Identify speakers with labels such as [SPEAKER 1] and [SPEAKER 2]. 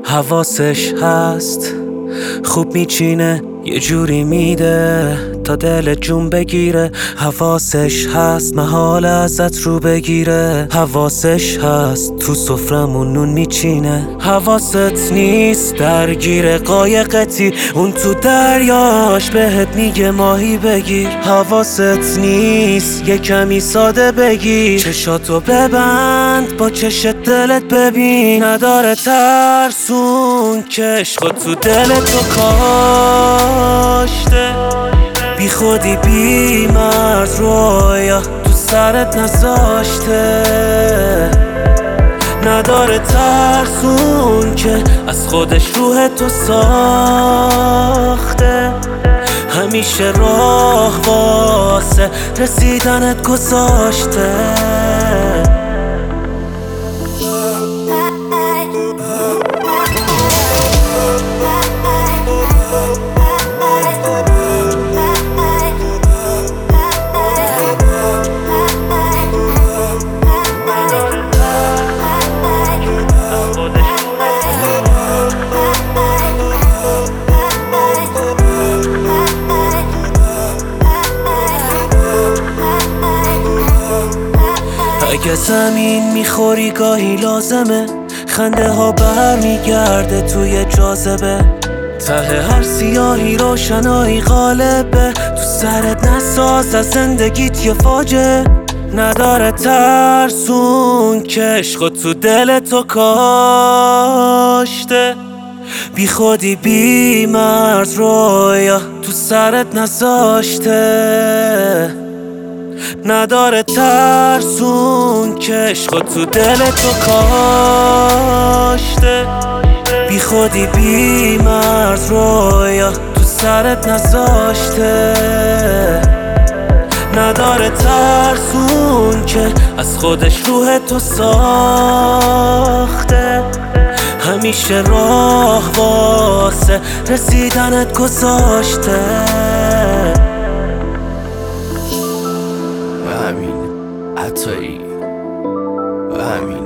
[SPEAKER 1] حواسش هست خوب میچینه یه جوری میده تا دل جون بگیره. حواسش هست محال ازت رو بگیره. حواسش هست تو سفرمون نون میچینه. حواست نیست درگیر قایقتی اون تو دریاش بهت میگه ماهی بگیر. حواست نیست یه کمی ساده بگیر. چشاتو ببند با چشت دلت ببین. نداره ترسون کش خود تو دلتو کاشته. بی خودی بی مرز رویا تو سرت نذاشته. نداره ترسون که از خودش روح تو ساخته. همیشه راه واسه رسیدنت گذاشته. اگه زمین میخوری گاهی لازمه. خنده ها بر میگرده توی جاذبه. ته هر سیاهی روشنایی غالبه. تو سرت نساز از زندگیت یه فاجعه. نداره ترسون کش خود تو دلتو کاشته. بی خودی بی مرز رویا تو سرت نذاشته. نداره ترسون کش خود تو دلتو کاشته. بی خودی بی مرز رویا تو سرت نذاشته. نداره ترسون که از خودش روح تو ساخته. همیشه راه واسه رسیدنت گذاشته.
[SPEAKER 2] امین عطایی. امین